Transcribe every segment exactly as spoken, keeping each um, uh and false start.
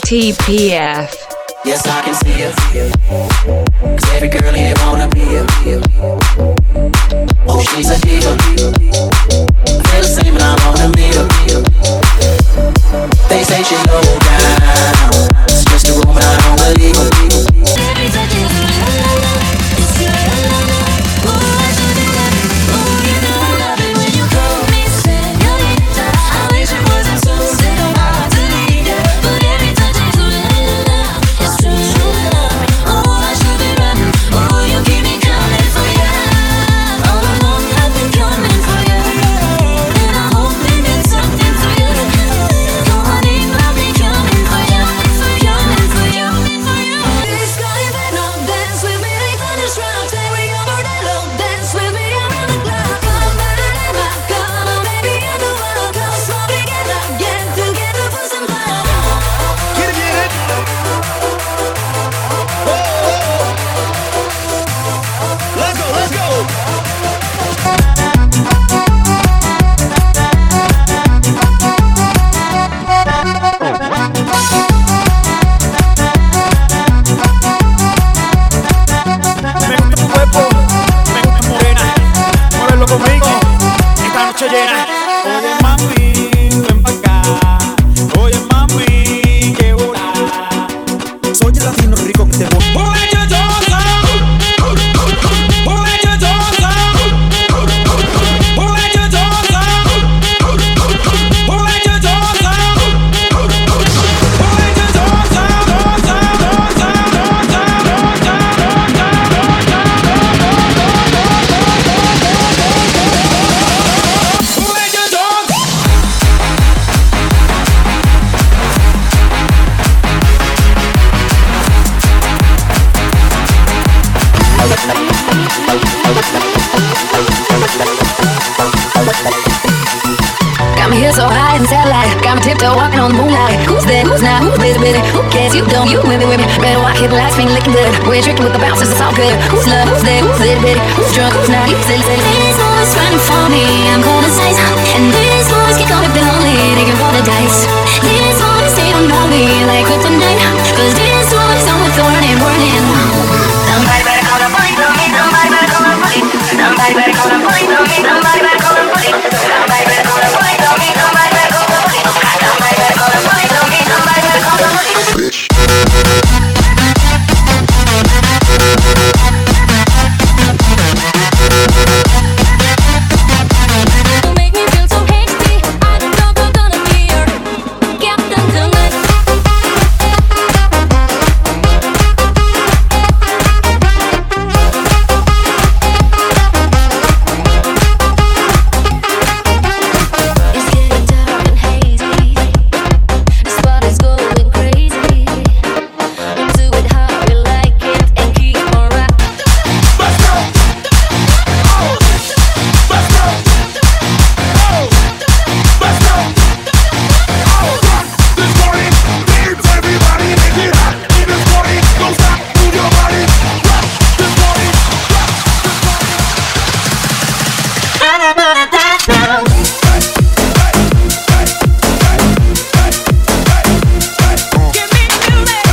T P F. Yes, I can see it. Cause every girl here wanna be a. Oh, she's a diva. I feel the same, but I wanna be a. They say she's low down. It's just a rumor, I don't believe it. Every touch is it's your oh, I should do that. Oh, you know I love it when you call me señorita. I wish it wasn't so simple to leave you, but every touch is it's true, true love. Oh, I should be running. Oh, you keep me coming for you. All along I've been coming for you, and I'm hoping it's something for you. Go on in, I'll be coming for you, for coming for you, for you. This guy that no dance with me, they punish round, say we over the low. Dance with me around the clock. Come on, come on, baby, I know I'll come. So together, get together for some fun. Get it, get it. Let's go, let's go. Me gusta tu cuerpo, me gusta morena. Muévelo conmigo, esta noche llena. Oye mami, ven pa' acá. Oye mami, qué hora. Soy el latino rico que te voy. Got me here so high in satellite. Got me tiptoe walking on the moonlight. Who's there? Who's not? Who's busy, busy? Who cares? You don't. You with me, with me. Better walk here, the lights ain't looking good. We're tricking with the bouncers, it's all good. Who's love? Who's there? Who's itty bitty? Who's drunk? Who's not? You silly, silly. These boys running for me, I'm cold as ice. And these boys keep calling me lonely, they can roll the dice. These boys, they don't know me like kryptonite. Cause these boys on with thorn and burning. Somebody better call the police on me. Somebody better call the police. Somebody better call the police on me. Somebody better call the police. Somebody better call the police on me. Somebody better call the police. Somebody better call the police on me. Somebody better call the police. You make me feel so hasty. I don't know who's gonna be your captain tonight. It's getting dark and hazy. The spot is going crazy. Do it how we like it and keep on rocking. Let's go. Oh. Let's go. Oh. Let's go. Oh. This party needs everybody to get hot. In this party, don't stop, move your body. Rock this party. Rock this party. I don't know that that's now. Give me music. Give me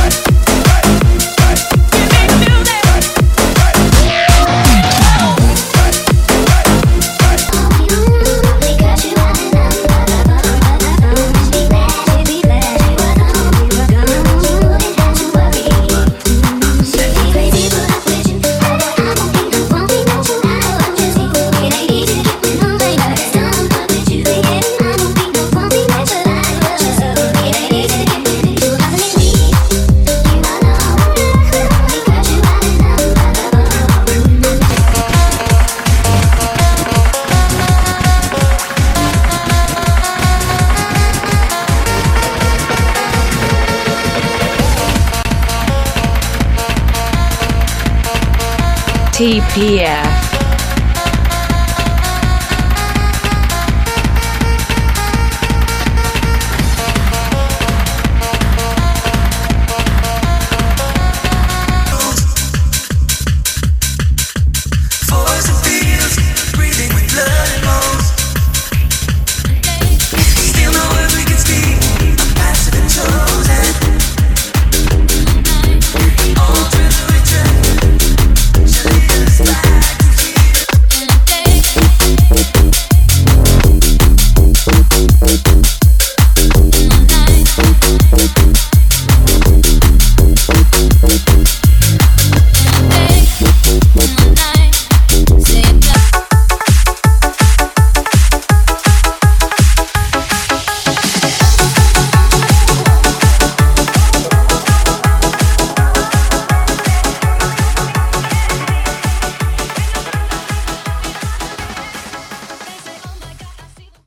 music. T P F.